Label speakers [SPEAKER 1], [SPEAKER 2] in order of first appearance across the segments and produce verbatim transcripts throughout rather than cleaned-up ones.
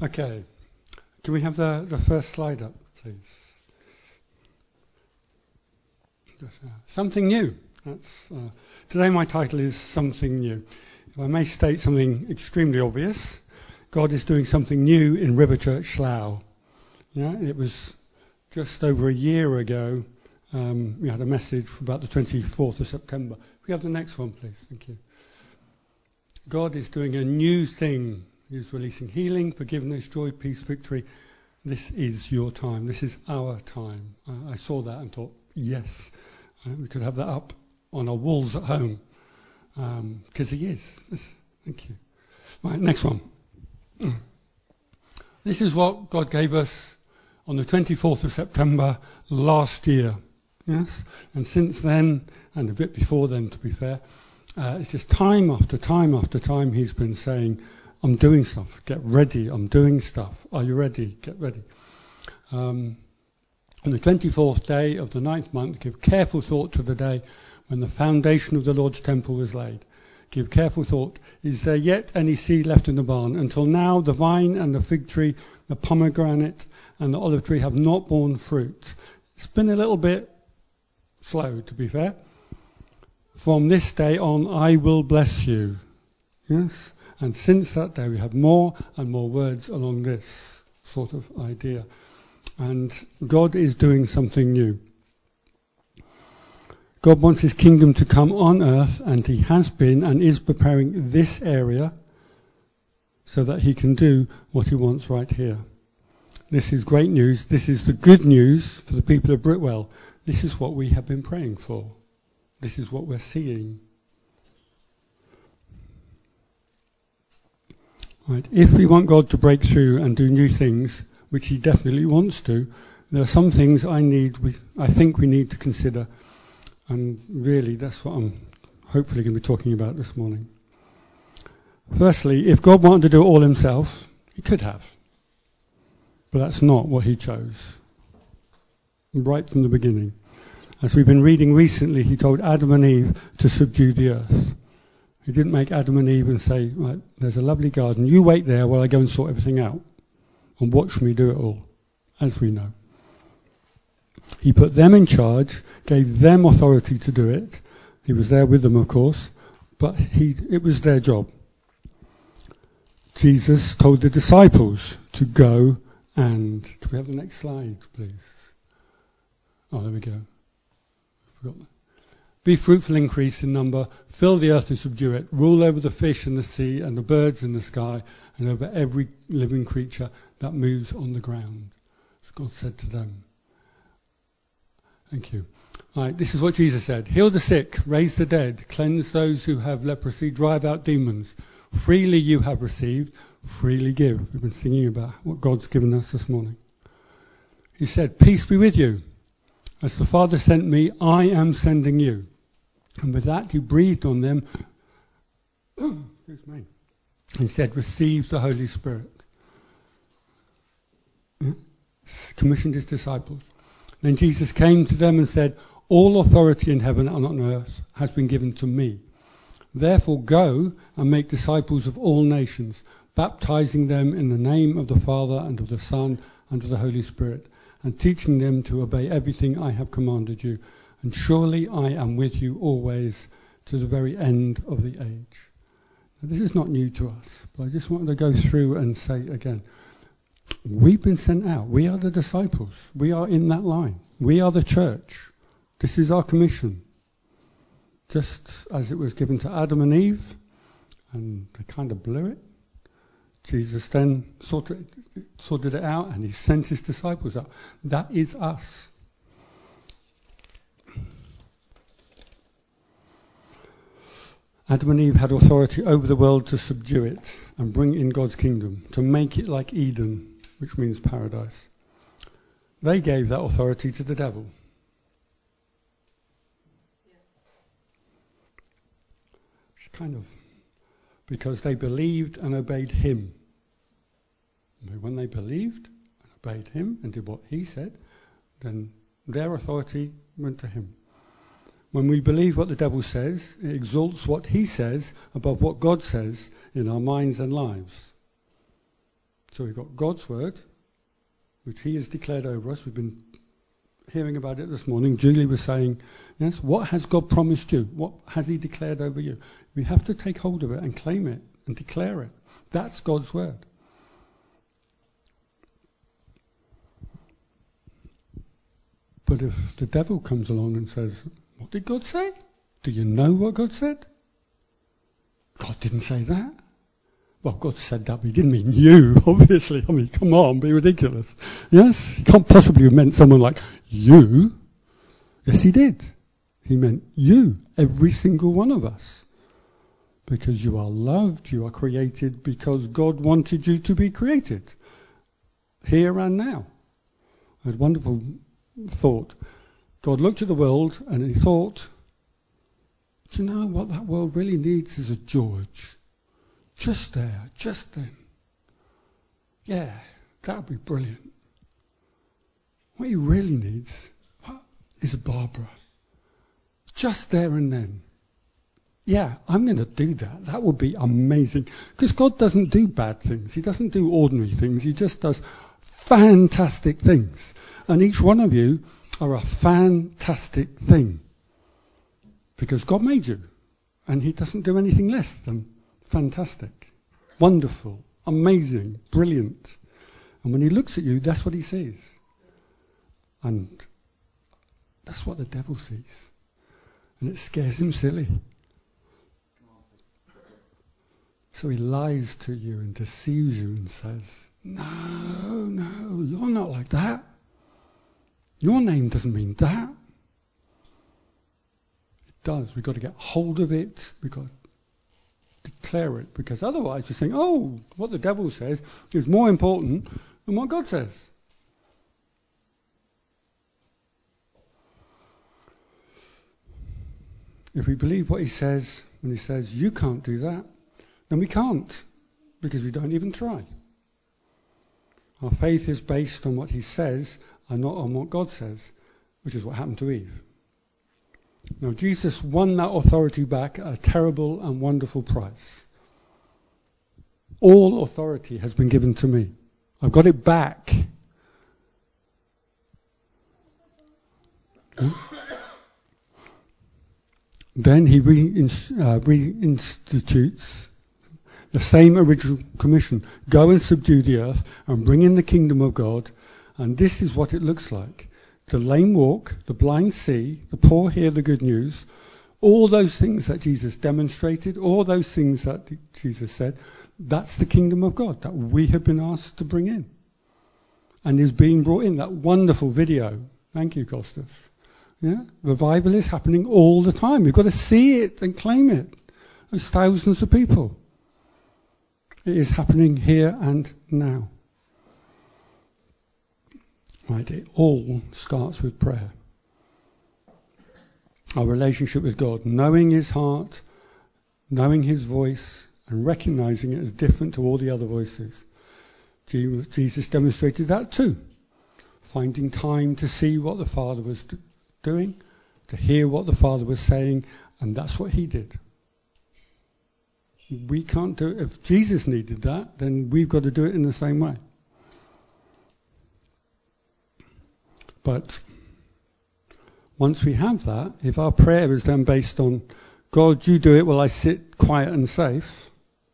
[SPEAKER 1] Okay. Can we have the, the first slide up, please? Something new. That's uh, today my title is Something New. If I may state something extremely obvious, God is doing something new in River Church Slough. Yeah, it was just over a year ago. Um, we had a message about the twenty-fourth of September. Can we have the next one, please? Thank you. God is doing a new thing. He's releasing healing, forgiveness, joy, peace, victory. This is your time. This is our time. Uh, I saw that and thought, yes, uh, we could have that up on our walls at home. Because um, he is. Yes, thank you. Right, next one. This is what God gave us on the twenty-fourth of September last year. Yes, and since then, and a bit before then, to be fair, uh, it's just time after time after time he's been saying, I'm doing stuff, get ready, I'm doing stuff, are you ready, get ready. Um, on the twenty-fourth day of the ninth month, give careful thought to the day when the foundation of the Lord's temple was laid. Give careful thought, is there yet any seed left in the barn? Until now the vine and the fig tree, the pomegranate and the olive tree have not borne fruit. It's been a little bit slow, to be fair. From this day on I will bless you. Yes? And since that day we have more and more words along this sort of idea. And God is doing something new. God wants his kingdom to come on earth, and he has been and is preparing this area so that he can do what he wants right here. This is great news. This is the good news for the people of Britwell. This is what we have been praying for. This is what we're seeing. Right. If we want God to break through and do new things, which he definitely wants to, there are some things I need, we, I think we need to consider. And really, that's what I'm hopefully going to be talking about this morning. Firstly, if God wanted to do it all himself, he could have. But that's not what he chose. Right from the beginning. As we've been reading recently, he told Adam and Eve to subdue the earth. He didn't make Adam and Eve and say, right, there's a lovely garden, you wait there while I go and sort everything out. And watch me do it all, as we know. He put them in charge, gave them authority to do it. He was there with them, of course, but he, it was their job. Jesus told the disciples to go and... Can we have the next slide, please? Oh, there we go. I forgot that. Be fruitful, increase in number, fill the earth and subdue it, rule over the fish in the sea and the birds in the sky, and over every living creature that moves on the ground. As God said to them. Thank you. Right, this is what Jesus said. Heal the sick, raise the dead, cleanse those who have leprosy, drive out demons. Freely you have received, freely give. We've been singing about what God's given us this morning. He said, peace be with you. As the Father sent me, I am sending you. And with that he breathed on them, excuse me, and said, receive the Holy Spirit. Commissioned his disciples. Then Jesus came to them and said, all authority in heaven and on earth has been given to me. Therefore go and make disciples of all nations, baptizing them in the name of the Father and of the Son and of the Holy Spirit, and teaching them to obey everything I have commanded you. And surely I am with you always to the very end of the age. Now, this is not new to us, but I just wanted to go through and say again, we've been sent out. We are the disciples. We are in that line. We are the church. This is our commission. Just as it was given to Adam and Eve, and they kind of blew it. Jesus then sorted, sorted it out, and he sent his disciples out. That is us. Adam and Eve had authority over the world to subdue it and bring in God's kingdom, to make it like Eden, which means paradise. They gave that authority to the devil. Yeah. It's kind of because they believed and obeyed him. When they believed and obeyed him and did what he said, then their authority went to him. When we believe what the devil says, it exalts what he says above what God says in our minds and lives. So we've got God's word, which he has declared over us. We've been hearing about it this morning. Julie was saying, yes, what has God promised you? What has he declared over you? We have to take hold of it and claim it and declare it. That's God's word. But if the devil comes along and says, what did God say? Do you know what God said? God didn't say that. Well, God said that, but he didn't mean you, obviously. I mean, come on, be ridiculous. Yes? He can't possibly have meant someone like you. Yes, he did. He meant you, every single one of us. Because you are loved, you are created because God wanted you to be created. Here and now. I had a wonderful thought. God looked at the world and he thought, do you know what that world really needs is a George. Just there, just then. Yeah, that would be brilliant. What he really needs is a Barbara. Just there and then. Yeah, I'm going to do that. That would be amazing. Because God doesn't do bad things. He doesn't do ordinary things. He just does fantastic things. And each one of you are a fantastic thing. Because God made you. And he doesn't do anything less than fantastic, wonderful, amazing, brilliant. And when he looks at you, that's what he sees. And that's what the devil sees. And it scares him silly. So he lies to you and deceives you and says, no, no, you're not like that. Your name doesn't mean that. It does. We've got to get hold of it. We've got to declare it, because otherwise you think, oh, what the devil says is more important than what God says. If we believe what he says when he says you can't do that, then we can't, because we don't even try. Our faith is based on what he says and not on what God says, which is what happened to Eve. Now, Jesus won that authority back at a terrible and wonderful price. All authority has been given to me. I've got it back. Then he reinst- uh, reinstitutes the same original commission. Go and subdue the earth and bring in the kingdom of God. And this is what it looks like. The lame walk, the blind see, the poor hear the good news. All those things that Jesus demonstrated, all those things that Jesus said, that's the kingdom of God that we have been asked to bring in. And is being brought in. That wonderful video. Thank you, Kostas. Yeah? Revival is happening all the time. We've got to see it and claim it. There's thousands of people. It is happening here and now. Right, it all starts with prayer. Our relationship with God, knowing his heart, knowing his voice, and recognizing it as different to all the other voices. Jesus demonstrated that too. Finding time to see what the Father was do- doing, to hear what the Father was saying, and that's what he did. We can't do it. If Jesus needed that, then we've got to do it in the same way. But once we have that, if our prayer is then based on, God, you do it while I sit quiet and safe.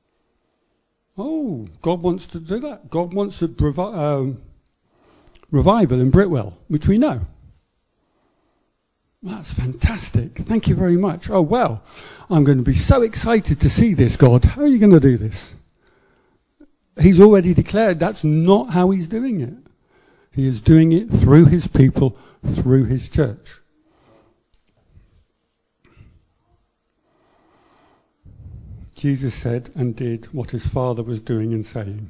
[SPEAKER 1] Oh, God wants to do that. God wants to provide um, revival in Britwell, which we know. That's fantastic. Thank you very much. Oh, well, I'm going to be so excited to see this, God. How are you going to do this? He's already declared that's not how he's doing it. He is doing it through his people, through his church. Jesus said and did what his Father was doing and saying.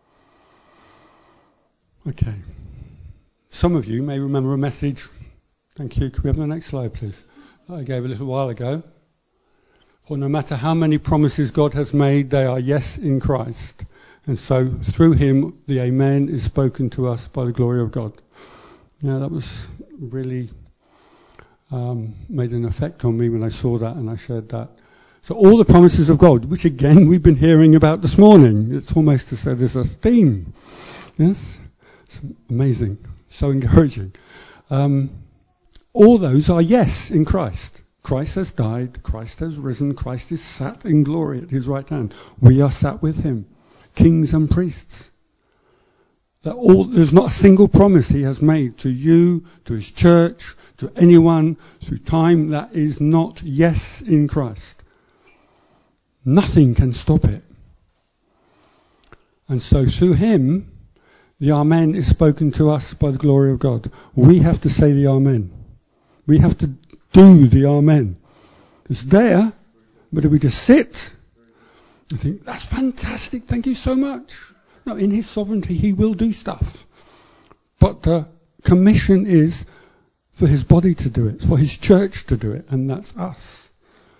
[SPEAKER 1] Okay. Some of you may remember a message. Thank you. Can we have the next slide, please? That I gave a little while ago. For no matter how many promises God has made, they are yes in Christ. And so through him, the Amen is spoken to us by the glory of God. Yeah, that was really um, made an effect on me when I saw that and I shared that. So all the promises of God, which again we've been hearing about this morning, it's almost as though there's a theme. Yes? It's amazing. So encouraging. Um, all those are yes in Christ. Christ has died. Christ has risen. Christ is sat in glory at his right hand. We are sat with him. Kings and priests. That all, there's not a single promise he has made to you, to his church, to anyone through time that is not yes in Christ. Nothing can stop it. And so through him, the Amen is spoken to us by the glory of God. We have to say the Amen. We have to do the Amen. It's there, but if we just sit and think, that's fantastic, thank you so much. No, in his sovereignty, he will do stuff. But the commission is for his body to do it, for his church to do it, and that's us.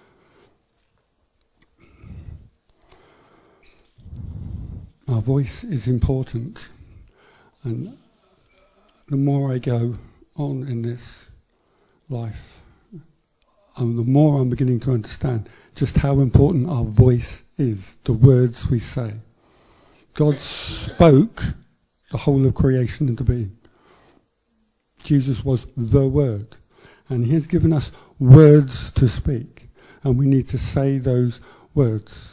[SPEAKER 1] Our voice is important. And the more I go on in this life, and the more I'm beginning to understand just how important our voice is, the words we say. God spoke the whole of creation into being. Jesus was the Word. And he has given us words to speak. And we need to say those words.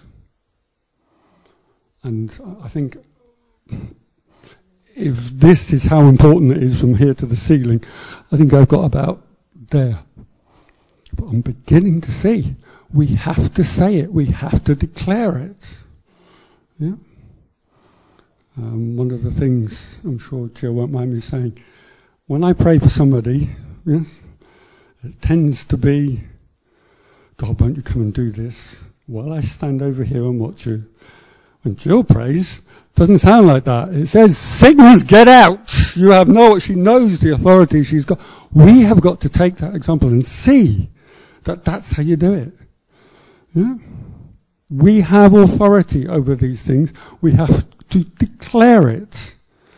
[SPEAKER 1] And I think if this is how important it is from here to the ceiling, I think I've got about there. But I'm beginning to see. We have to say it. We have to declare it. Yeah. Um, one of the things, I'm sure Jill won't mind me saying, when I pray for somebody, yes, it tends to be, God, won't you come and do this? While I stand over here and watch you. When Jill prays, it doesn't sound like that. It says, sickness, get out. You have no, she knows the authority she's got. We have got to take that example and see that that's how you do it. Yeah? We have authority over these things. We have to declare it.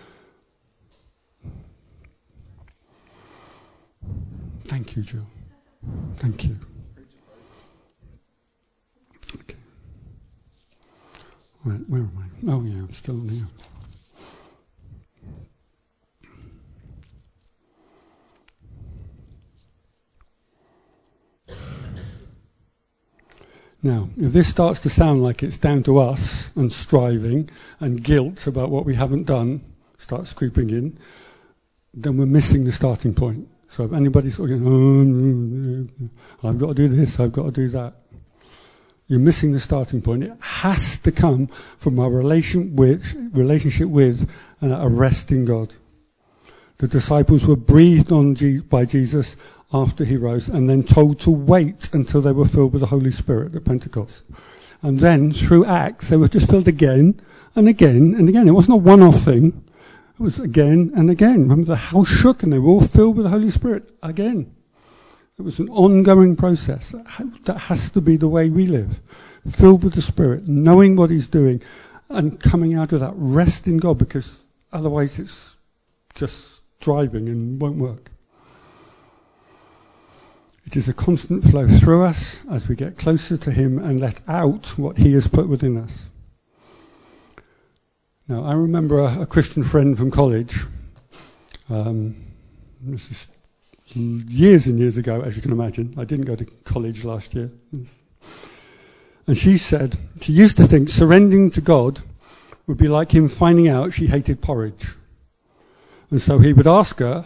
[SPEAKER 1] Thank you, Jill. Thank you. Okay. Right, where am I? Oh, yeah, I'm still on here. Now, if this starts to sound like it's down to us and striving and guilt about what we haven't done starts creeping in, then we're missing the starting point. So if anybody's sort of going, oh, I've got to do this, I've got to do that, you're missing the starting point. It has to come from our relation with, relationship with and a rest in God. The disciples were breathed on by Jesus after he rose, and then told to wait until they were filled with the Holy Spirit at Pentecost. And then, through Acts, they were just filled again and again and again. It wasn't a one-off thing. It was again and again. Remember, the house shook and they were all filled with the Holy Spirit again. It was an ongoing process. That has to be the way we live. Filled with the Spirit, knowing what he's doing, and coming out of that rest in God, because otherwise it's just driving and won't work. It is a constant flow through us as we get closer to him and let out what he has put within us. Now, I remember a, a Christian friend from college. Um, this is years and years ago, as you can imagine. I didn't go to college last year. And she said she used to think surrendering to God would be like him finding out she hated porridge. And so he would ask her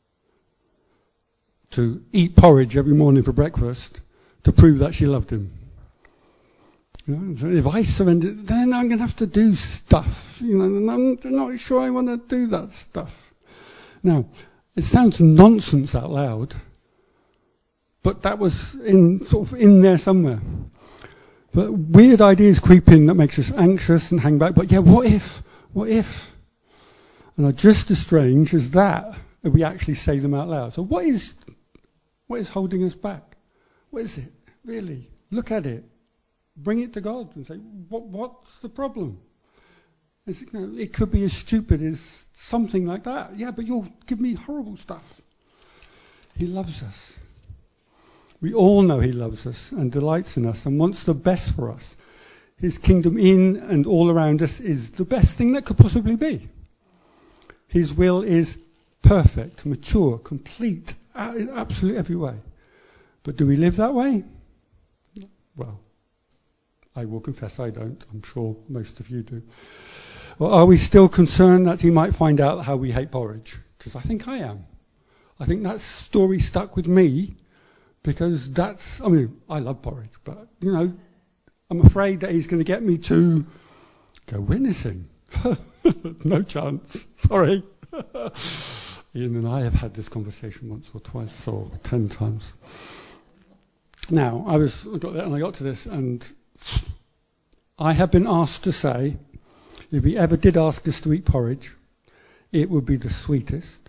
[SPEAKER 1] to eat porridge every morning for breakfast to prove that she loved him. You know, so if I surrender, then I'm going to have to do stuff. You know, and I'm not sure I want to do that stuff. Now, it sounds nonsense out loud, but that was in sort of in there somewhere. But weird ideas creep in that makes us anxious and hang back. But yeah, what if? What if? And are just as strange as that if we actually say them out loud. So what is what is holding us back? What is it? Really? Look at it. Bring it to God and say, what, what's the problem? It, you know, it could be as stupid as something like that. Yeah, but you'll give me horrible stuff. He loves us. We all know he loves us and delights in us and wants the best for us. His kingdom in and all around us is the best thing that could possibly be. His will is perfect, mature, complete, in absolutely every way. But do we live that way? Well, I will confess I don't. I'm sure most of you do. Or are we still concerned that he might find out how we hate porridge? Because I think I am. I think that story stuck with me because that's, I mean, I love porridge, but, you know, I'm afraid that he's going to get me to go witnessing. No chance. Sorry. Ian and I have had this conversation once or twice or ten times. Now, I was, I got there and I got to this, and I have been asked to say, if he ever did ask us to eat porridge, it would be the sweetest,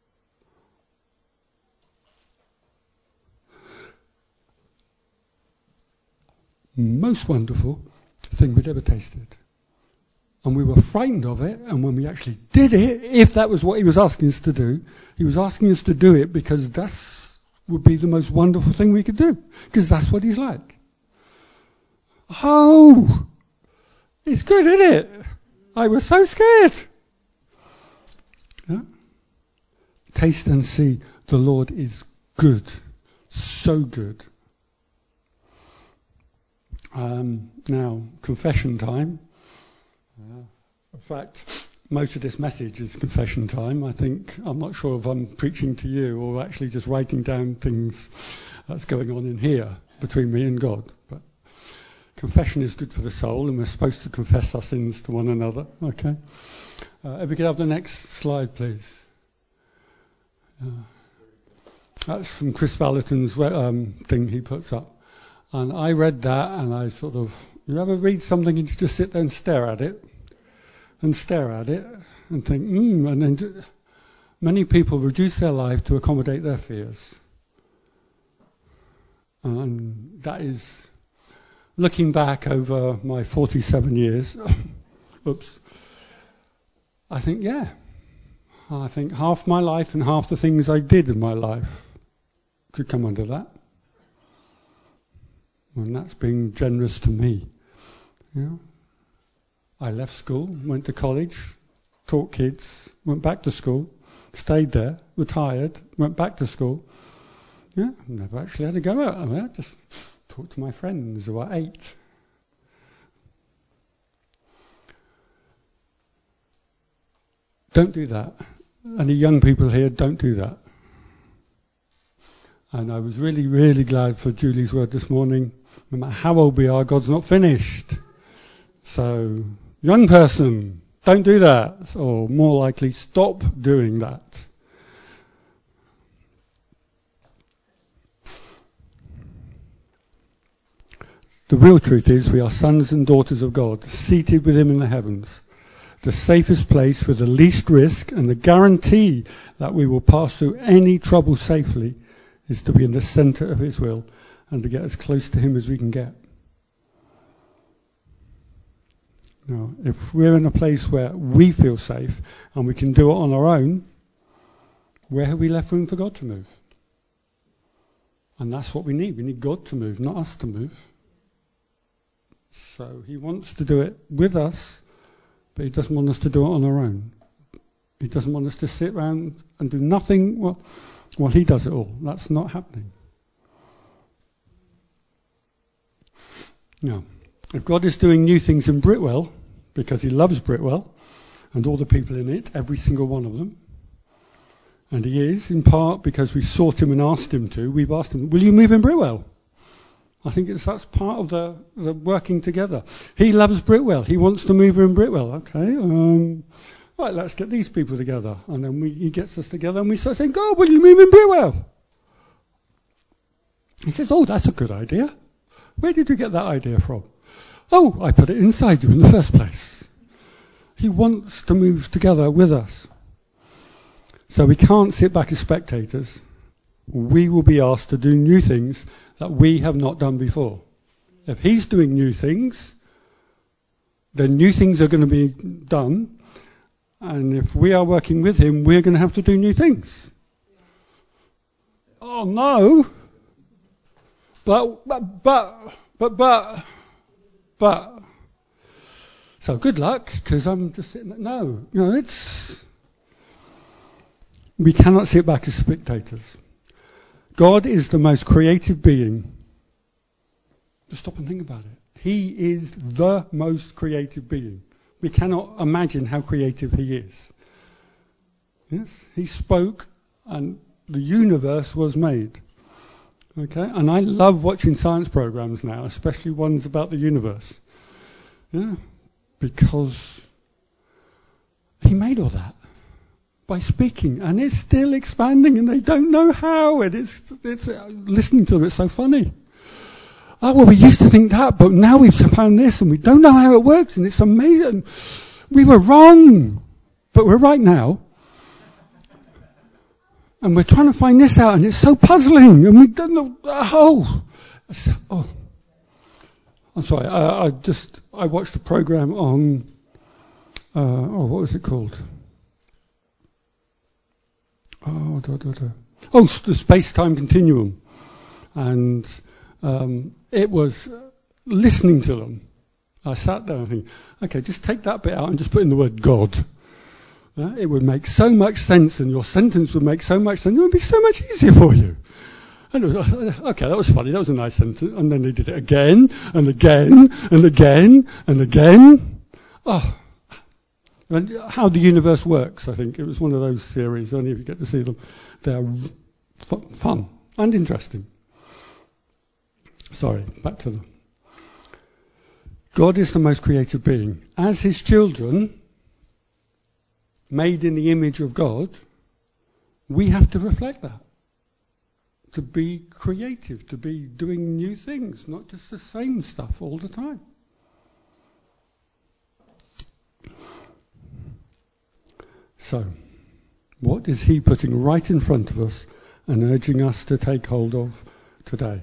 [SPEAKER 1] most wonderful thing we'd ever tasted. And we were frightened of it, and when we actually did it, if that was what he was asking us to do, he was asking us to do it because that would be the most wonderful thing we could do, because that's what he's like. Oh, it's good, isn't it? I was so scared. Yeah? Taste and see, the Lord is good, so good. Um, now, confession time. Uh, in fact, most of this message is confession time. I think, I'm not sure if I'm preaching to you or actually just writing down things that's going on in here between me and God. But confession is good for the soul, and we're supposed to confess our sins to one another. Okay. Uh, if we could have the next slide, please. Uh, that's from Chris Valentin's um, thing he puts up. And I read that, and I sort of, you ever read something and you just sit there and stare at it, and stare at it, and think, hmm, and then do, many people reduce their life to accommodate their fears. And that is, looking back over my forty-seven years, oops, I think, yeah, I think half my life and half the things I did in my life could come under that. And that's being generous to me. Yeah. I left school, went to college, taught kids, went back to school, stayed there, retired, went back to school. Yeah, never actually had to go out. I mean, I just talked to my friends who I ate. Don't do that. Any young people here, don't do that. And I was really, really glad for Julie's word this morning. No matter how old we are, God's not finished. So, young person, don't do that. Or more likely, stop doing that. The real truth is we are sons and daughters of God, seated with him in the heavens. The safest place with the least risk and the guarantee that we will pass through any trouble safely is to be in the center of his will and to get as close to him as we can get. Now, if we're in a place where we feel safe and we can do it on our own, where have we left room for God to move? And that's what we need. We need God to move, not us to move. So he wants to do it with us, but he doesn't want us to do it on our own. He doesn't want us to sit around and do nothing while, while he does it all. That's not happening. Now, if God is doing new things in Britwell, because he loves Britwell and all the people in it, every single one of them, and he is, in part because we sought him and asked him to, we've asked him, will you move in Britwell? I think it's, that's part of the, the working together. He loves Britwell. He wants to move in Britwell. Okay, um, right, let's get these people together. And then we, he gets us together and we start saying, God, will you move in Britwell? He says, oh, that's a good idea. Where did you get that idea from? Oh, I put it inside you in the first place. He wants to move together with us. So we can't sit back as spectators. We will be asked to do new things that we have not done before. If he's doing new things, then new things are going to be done. And if we are working with him, we're going to have to do new things. Oh, no. But, but, but, but, but, but. So good luck, because I'm just sitting there. No, you know, it's... We cannot sit back as spectators. God is the most creative being. Just stop and think about it. He is the most creative being. We cannot imagine how creative he is. Yes, he spoke and the universe was made. Okay, and I love watching science programs now, especially ones about the universe. Yeah, because he made all that by speaking, and it's still expanding, and they don't know how. And it's it's uh, listening to it, it's so funny. Oh well, we used to think that, but now we've found this, and we don't know how it works, and it's amazing. We were wrong, but we're right now. And we're trying to find this out, and it's so puzzling, and we don't know. Oh, oh. I'm sorry. I, I just I watched a program on. Uh, oh, what was it called? Oh, da, da, da. oh, the space-time continuum, and um, it was listening to them. I sat there and think, okay, just take that bit out and just put in the word God. Uh, it would make so much sense, and your sentence would make so much sense. It would be so much easier for you. And it was, okay, that was funny. That was a nice sentence. And then they did it again and again and again and again. Oh, and how the universe works. I think it was one of those series. Only if you get to see them, they're f- fun and interesting. Sorry, back to them. God is the most creative being. As his children, made in the image of God, we have to reflect that. To be creative, to be doing new things, not just the same stuff all the time. So, what is he putting right in front of us and urging us to take hold of today?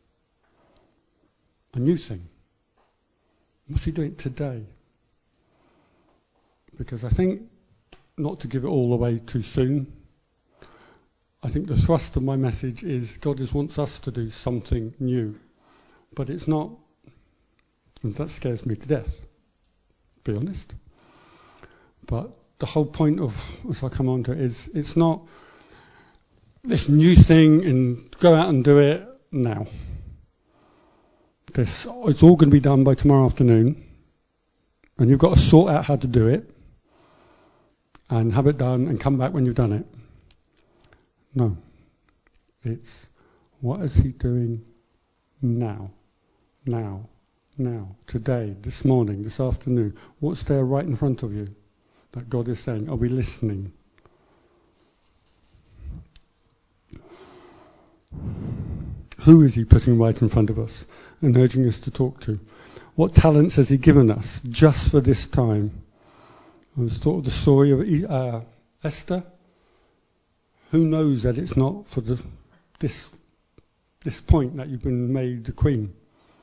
[SPEAKER 1] A new thing. What's he doing today? Because I think, not to give it all away too soon, I think the thrust of my message is God just wants us to do something new. But it's not, and that scares me to death, to be honest. But the whole point of, as I come on to it, is it's not this new thing and go out and do it now. This, it's all going to be done by tomorrow afternoon, and you've got to sort out how to do it and have it done and come back when you've done it. No. It's what is he doing now? Now. Now. Today. This morning. This afternoon. What's there right in front of you that God is saying? Are we listening? Who is he putting right in front of us and urging us to talk to? What talents has he given us just for this time? I was taught the story of uh, Esther. Who knows that it's not for the, this this point that you've been made the queen?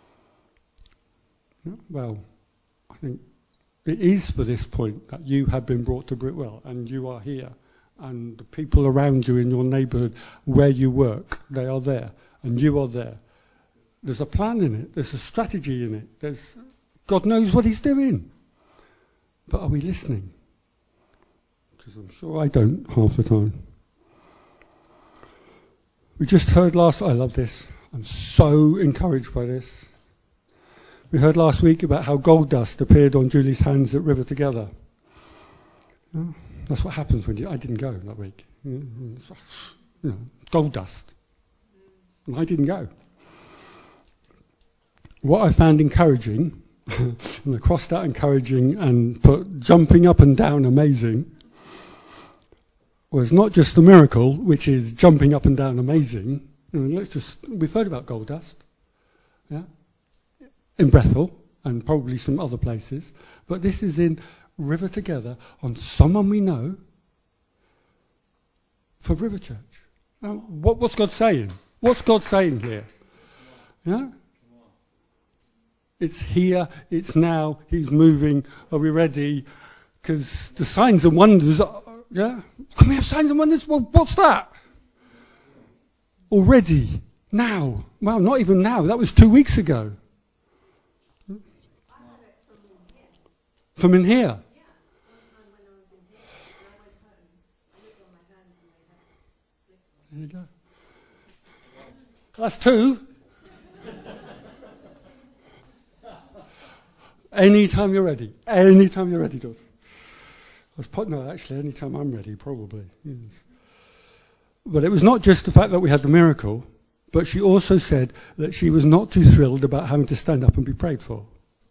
[SPEAKER 1] Well, I think it is for this point that you have been brought to Britwell and you are here. And the people around you in your neighbourhood where you work, they are there. And you are there. There's a plan in it. There's a strategy in it. There's God knows what he's doing. But are we listening? Because I'm sure I don't half the time. We just heard last... I love this. I'm so encouraged by this. We heard last week about how gold dust appeared on Julie's hands at River Together. Yeah, that's what happens when you... I didn't go that week. You know, gold dust. And I didn't go. What I found encouraging, and I crossed out encouraging and put jumping up and down amazing, was not just the miracle, which is jumping up and down amazing. You know, let's just, we've heard about gold dust, yeah, in Bethel and probably some other places, but this is in River Together on someone we know for River Church. Now, what, what's God saying? What's God saying here? Yeah, it's here, it's now. He's moving. Are we ready? Because the signs and wonders. Are, Yeah? Can we have signs and wonders? Well, what's that? Already. Now. Well, not even now. That was two weeks ago.
[SPEAKER 2] I had it from in here.
[SPEAKER 1] From in here?
[SPEAKER 2] Yeah. One time when I was in here, and I went home, I looked on my hands and they had
[SPEAKER 1] There you go. That's two. Anytime you're ready. Anytime you're ready, Dot. I was put, no, actually, anytime I'm ready, probably. Yes. But it was not just the fact that we had the miracle, but she also said that she was not too thrilled about having to stand up and be prayed for.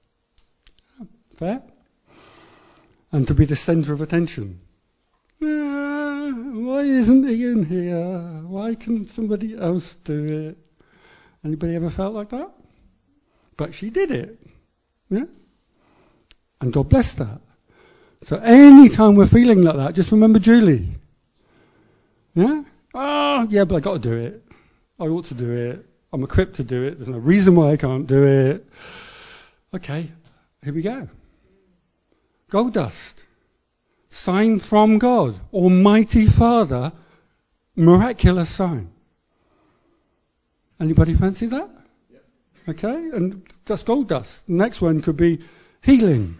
[SPEAKER 1] Fair? And to be the centre of attention. Ah, why isn't he in here? Why can somebody else do it? Anybody ever felt like that? But she did it. Yeah? And God blessed that. So any time we're feeling like that, just remember Julie. Yeah? Oh, yeah, but I got to do it. I ought to do it. I'm equipped to do it. There's no reason why I can't do it. Okay, here we go. Gold dust. Sign from God. Almighty Father. Miraculous sign. Anybody fancy that? Yep. Okay, and that's gold dust. The next one could be healing.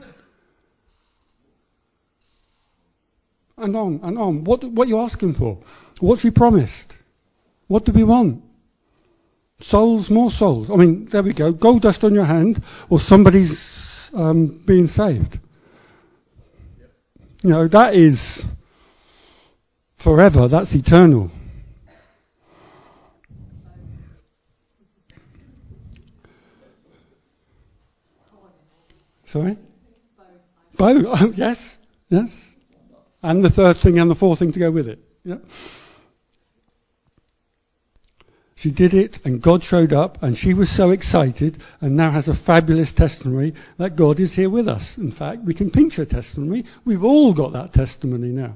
[SPEAKER 1] And on and on. What what are you asking for? What's he promised? What do we want? Souls, more souls. I mean, there we go. Gold dust on your hand, or somebody's um, being saved. Yep. You know, that is forever. That's eternal. Sorry? Both. Oh, yes. Yes. And the third thing and the fourth thing to go with it. Yeah. She did it and God showed up and she was so excited and now has a fabulous testimony that God is here with us. In fact, we can pinch her testimony. We've all got that testimony now.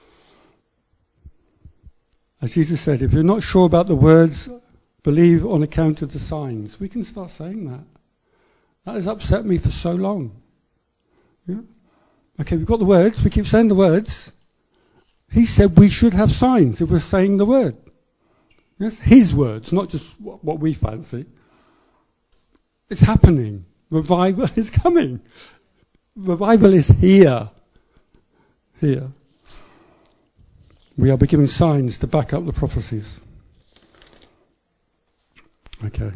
[SPEAKER 1] As Jesus said, if you're not sure about the words, believe on account of the signs. We can start saying that. That has upset me for so long. Yeah. Okay, we've got the words. We keep saying the words. He said we should have signs if we're saying the word. Yes, his words, not just what we fancy. It's happening. Revival is coming. Revival is here. Here. We are giving signs to back up the prophecies. Okay.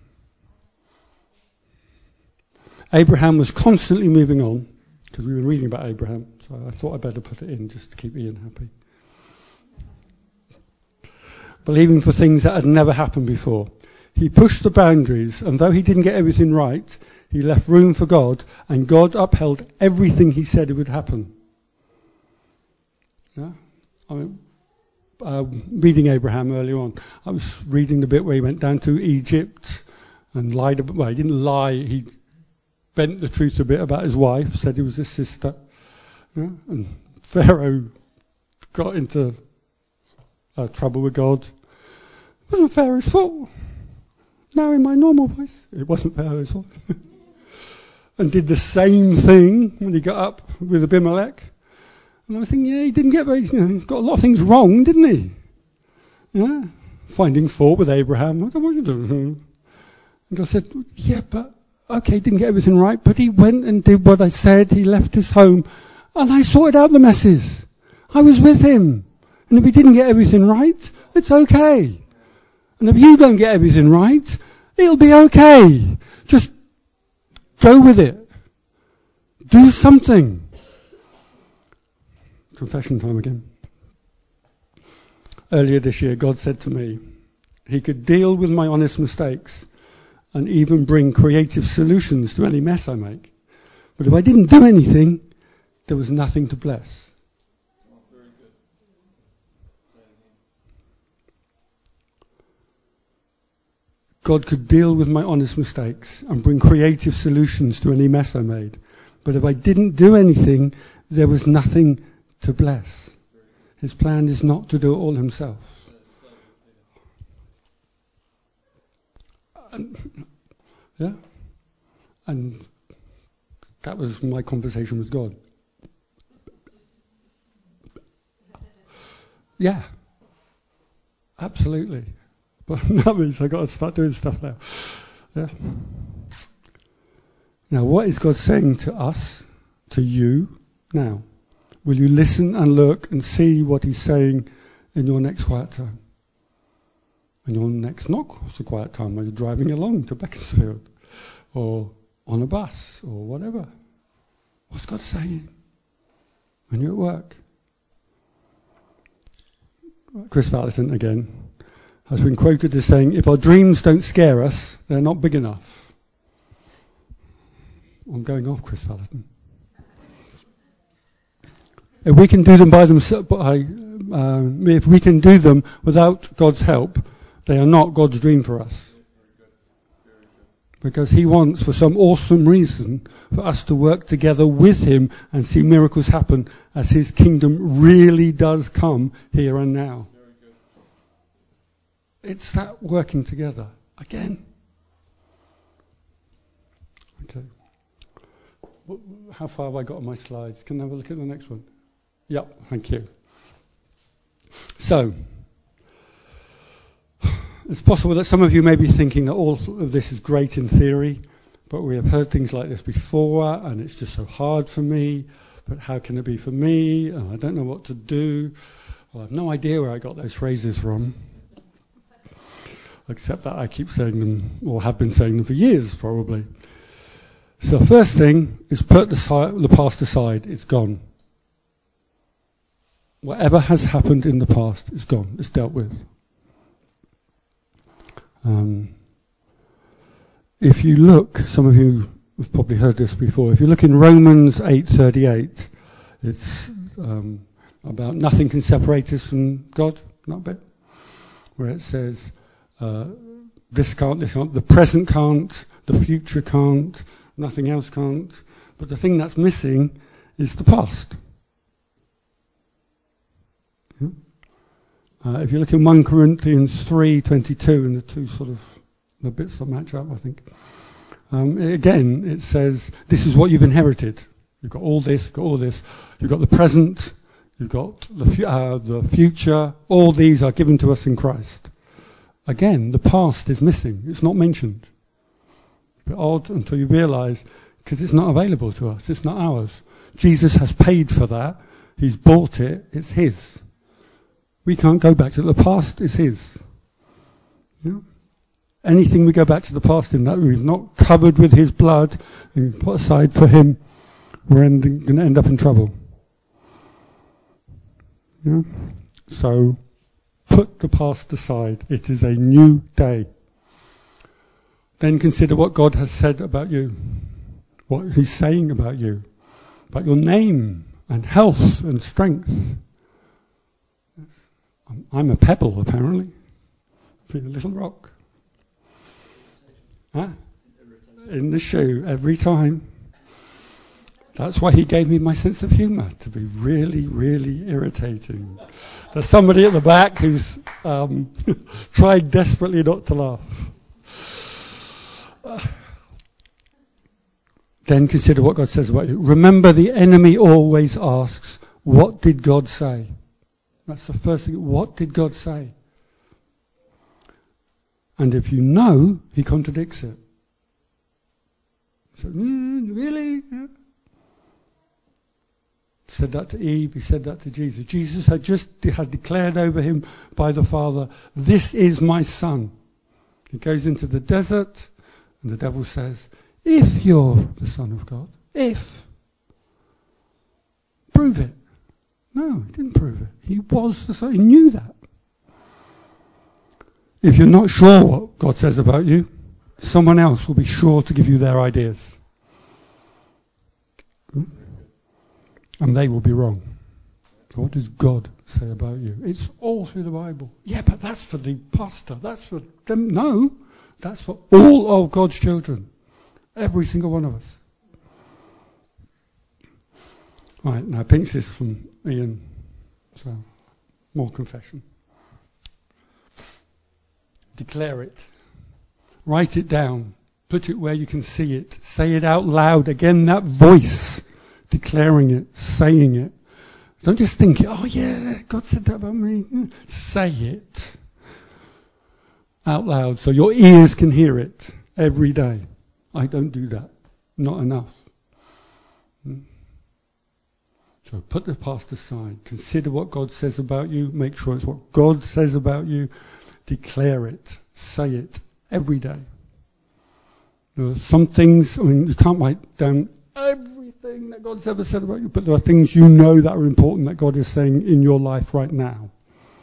[SPEAKER 1] Abraham was constantly moving on, because we've been reading about Abraham, so I thought I'd better put it in just to keep Ian happy. Believing for things that had never happened before. He pushed the boundaries, and though he didn't get everything right, he left room for God, and God upheld everything he said it would happen. Yeah? I mean, uh, reading Abraham earlier on, I was reading the bit where he went down to Egypt and lied about, well, he didn't lie, he bent the truth a bit about his wife, said he was his sister. Yeah? And Pharaoh got into uh, trouble with God. It wasn't Pharaoh's fault. Now in my normal voice, it wasn't Pharaoh's fault. And did the same thing when he got up with Abimelech. And I was thinking, yeah, he didn't get very, you know, got a lot of things wrong, didn't he? Yeah, finding fault with Abraham. I don't want you to do. And God said, yeah, but okay, didn't get everything right, but he went and did what I said. He left his home, and I sorted out the messes. I was with him, and if he didn't get everything right, it's okay. And if you don't get everything right, it'll be okay. Just go with it. Do something. Confession time again. Earlier this year, God said to me, he could deal with my honest mistakes and even bring creative solutions to any mess I make. But if I didn't do anything, there was nothing to bless. Oh, very good. God could deal with my honest mistakes and bring creative solutions to any mess I made. But if I didn't do anything, there was nothing to bless. His plan is not to do it all himself. And, yeah? And that was my conversation with God. Yeah. Absolutely. But that means I've got to start doing stuff now. Yeah. Now, what is God saying to us, to you now? Will you listen and look and see what he's saying in your next quiet time? In your next not so quiet time when you're driving along to Beaconsfield or on a bus or whatever. What's God saying when you're at work? Chris Valentin again has been quoted as saying, if our dreams don't scare us, they're not big enough. I'm going off Chris Valentin. If we can do them by themselves, uh, if we can do them without God's help, they are not God's dream for us. Because he wants, for some awesome reason, for us to work together with him and see miracles happen as his kingdom really does come here and now. It's that working together. Again. Okay. How far have I got on my slides? Can I have a look at the next one? Yep, thank you. So, it's possible that some of you may be thinking that all of this is great in theory, but we have heard things like this before, and it's just so hard for me. But how can it be for me? And I don't know what to do. Well, I have no idea where I got those phrases from, except that I keep saying them, or have been saying them for years, probably. So the first thing is put the, si- the past aside. It's gone. Whatever has happened in the past is gone. It's dealt with. Um, if you look, some of you have probably heard this before. If you look in Romans eight thirty-eight, it's um, about nothing can separate us from God. That bit where it says uh, this can't, this can't, the present can't, the future can't, nothing else can't. But the thing that's missing is the past. Yeah? Uh, if you look in First Corinthians three twenty-two, and the two sort of the bits that match up, I think. Um, again, it says, this is what you've inherited. You've got all this, you've got all this. You've got the present, you've got the, uh, the future. All these are given to us in Christ. Again, the past is missing. It's not mentioned. It's a bit odd until you realise, because it's not available to us. It's not ours. Jesus has paid for that. He's bought it. It's his. We can't go back to it. The past is his. Yeah? Anything we go back to the past in that we've not covered with his blood and put aside for him, we're going to end up in trouble. Yeah? So, put the past aside. It is a new day. Then consider what God has said about you, what he's saying about you, about your name and health and strength. I'm a pebble, apparently. A little rock. Huh? In the shoe, every time. That's why he gave me my sense of humour, to be really, really irritating. There's somebody at the back who's um, tried desperately not to laugh. Uh, then consider what God says about you. Remember, the enemy always asks, what did God say? That's the first thing. What did God say? And if you know, he contradicts it. So, mm, really? Yeah. Said that to Eve, he said that to Jesus. Jesus had just had declared over him by the Father, this is my son. He goes into the desert, and the devil says, if you're the Son of God, if, prove it. No, he didn't prove it. He was the Son. He knew that. If you're not sure what God says about you, someone else will be sure to give you their ideas. And they will be wrong. So what does God say about you? It's all through the Bible. Yeah, but that's for the pastor. That's for them. No, that's for all of God's children. Every single one of us. Right, now pinch this from Ian. So, more confession. Declare it. Write it down. Put it where you can see it. Say it out loud. Again, that voice. Declaring it. Saying it. Don't just think it. Oh yeah, God said that about me. Say it. out loud so your ears can hear it every day. I don't do that. Not enough. So put the past aside. Consider what God says about you. Make sure it's what God says about you. Declare it. Say it every day. There are some things, I mean, you can't write down everything that God's ever said about you, but there are things you know that are important that God is saying in your life right now.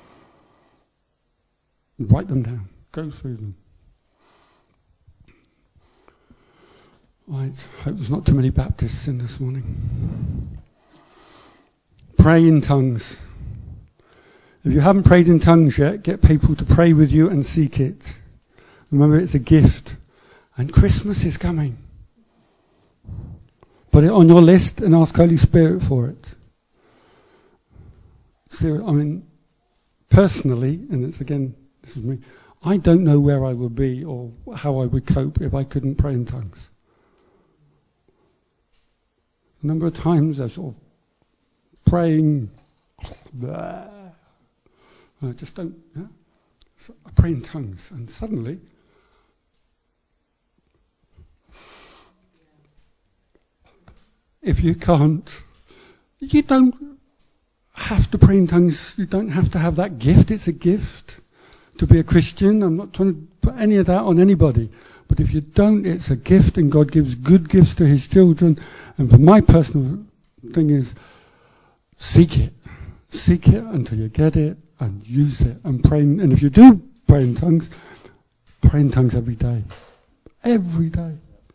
[SPEAKER 1] Write them down. Go through them. Right, hope there's not too many Baptists in this morning. Pray in tongues. If you haven't prayed in tongues yet, get people to pray with you and seek it. Remember, it's a gift. And Christmas is coming. Put it on your list and ask Holy Spirit for it. See, I mean, personally, and it's again, this is me, I don't know where I would be or how I would cope if I couldn't pray in tongues. A number of times I sort of praying, blah, I just don't, yeah? So I pray in tongues, and suddenly, if you can't, you don't have to pray in tongues, you don't have to have that gift, it's a gift to be a Christian. I'm not trying to put any of that on anybody, but if you don't, it's a gift, and God gives good gifts to his children, and for my personal thing is, seek it. Seek it until you get it and use it and pray. And if you do pray in tongues, pray in tongues every day. Every day.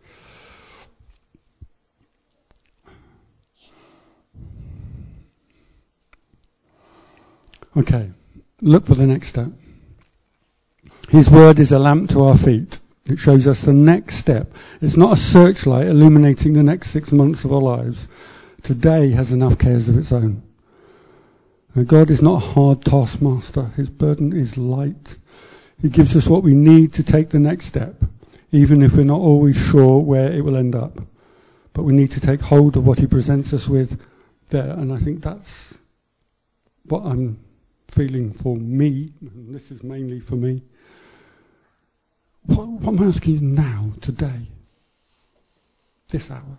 [SPEAKER 1] Okay, look for the next step. His word is a lamp to our feet. It shows us the next step. It's not a searchlight illuminating the next six months of our lives. Today has enough cares of its own. And God is not a hard taskmaster. His burden is light. He gives us what we need to take the next step, even if we're not always sure where it will end up. But we need to take hold of what he presents us with there. And I think that's what I'm feeling for me. And this is mainly for me. What, what am I asking you now, today, this hour?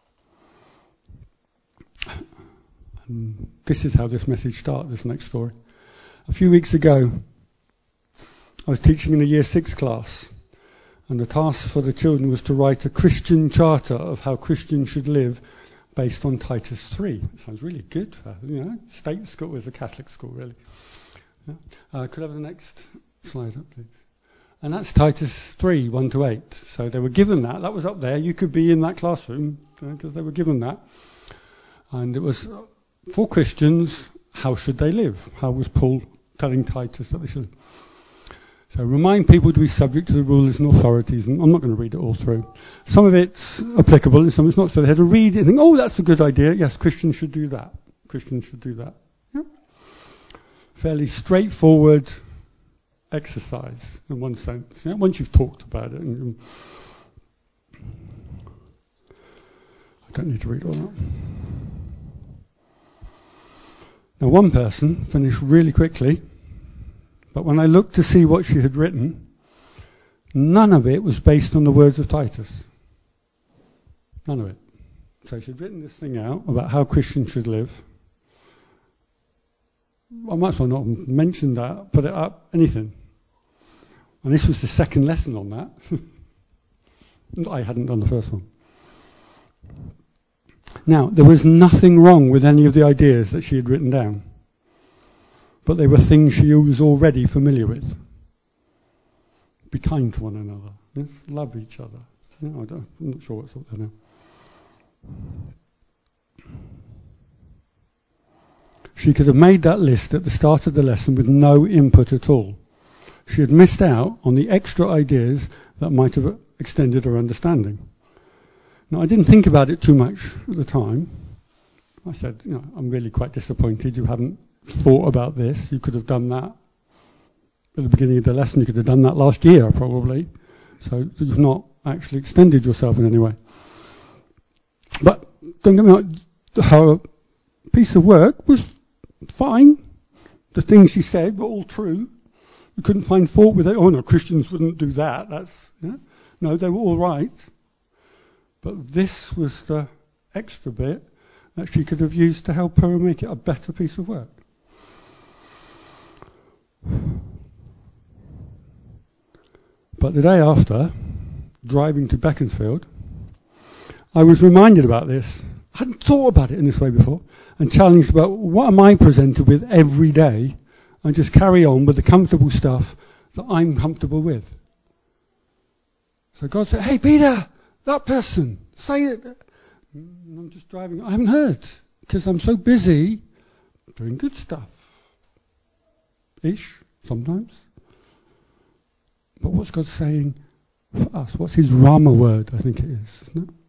[SPEAKER 1] And this is how this message starts, this next story. A few weeks ago, I was teaching in a year six class, and the task for the children was to write a Christian charter of how Christians should live based on Titus three. It sounds really good for, you know, state school is a Catholic school, really. Yeah. Uh, could I have the next slide up, please? And that's Titus three, one to eight. So they were given that. That was up there. You could be in that classroom because uh, they were given that. And it was for Christians, how should they live? How was Paul telling Titus that they should? So remind people to be subject to the rulers and authorities. And I'm not going to read it all through. Some of it's applicable and some it's not. So they had to read it and think, oh, that's a good idea. Yes, Christians should do that. Christians should do that. Yeah. Fairly straightforward exercise in one sense. Yeah? Once you've talked about it. And, I don't need to read all that. Now, one person finished really quickly, but when I looked to see what she had written, none of it was based on the words of Titus. None of it. So she'd written this thing out about how Christians should live. I might as well not mention that, put it up, anything. And this was the second lesson on that. I hadn't done the first one. Now, there was nothing wrong with any of the ideas that she had written down, but they were things she was already familiar with. Be kind to one another. Yes? Love each other. Yeah, I don't, I'm not sure what's up there now. She could have made that list at the start of the lesson with no input at all. She had missed out on the extra ideas that might have extended her understanding. Now, I didn't think about it too much at the time. I said, you know, I'm really quite disappointed you haven't thought about this. You could have done that at the beginning of the lesson. You could have done that last year, probably. So you've not actually extended yourself in any way. But don't get me wrong, her piece of work was fine. The things she said were all true. We couldn't find fault with it. Oh no, Christians wouldn't do that. That's yeah. No, they were all right. But this was the extra bit that she could have used to help her make it a better piece of work. But the day after, driving to Beaconsfield, I was reminded about this. I hadn't thought about it in this way before, and challenged about what am I presented with every day, and just carry on with the comfortable stuff that I'm comfortable with. So God said, hey, Peter, that person, say it. And I'm just driving. I haven't heard, because I'm so busy doing good stuff. Ish, sometimes. But what's God saying for us? What's his Rama word, I think it is, isn't it?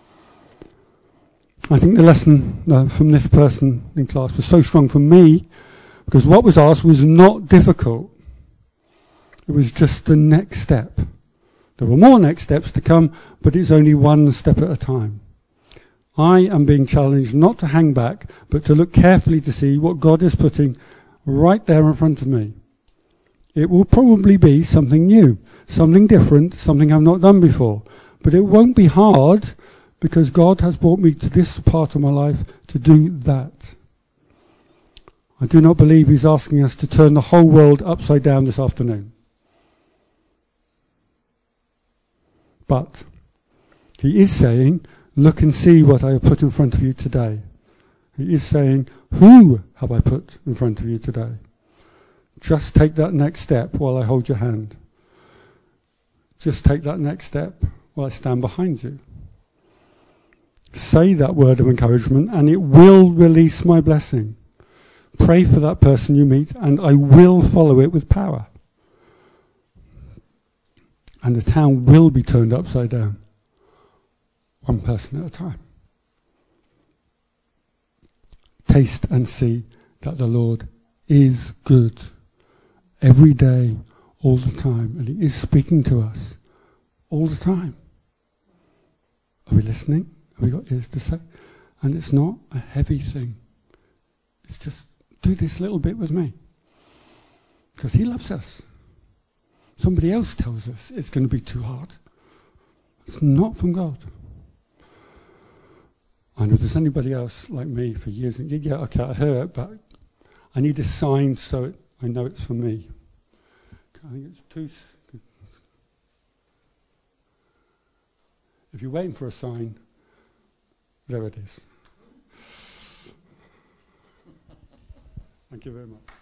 [SPEAKER 1] I think the lesson uh, from this person in class was so strong for me, because what was asked was not difficult. It was just the next step. There were more next steps to come, but it's only one step at a time. I am being challenged not to hang back, but to look carefully to see what God is putting right there in front of me. It will probably be something new, something different, something I've not done before. But it won't be hard, because God has brought me to this part of my life to do that. I do not believe he's asking us to turn the whole world upside down this afternoon. But he is saying, look and see what I have put in front of you today. He is saying, who have I put in front of you today? Just take that next step while I hold your hand. Just take that next step while I stand behind you. Say that word of encouragement and it will release my blessing. Pray for that person you meet and I will follow it with power. And the town will be turned upside down. One person at a time. Taste and see that the Lord is good. Every day, all the time. And he is speaking to us all the time. Are we listening? Have we got ears to say? And it's not a heavy thing. It's just do this little bit with me. Because he loves us. Somebody else tells us it's going to be too hard. It's not from God. I know there's anybody else like me for years. And yeah, okay, I heard it, but I need a sign so it, I know it's for me. I think it's too... If you're waiting for a sign, there it is. Thank you very much.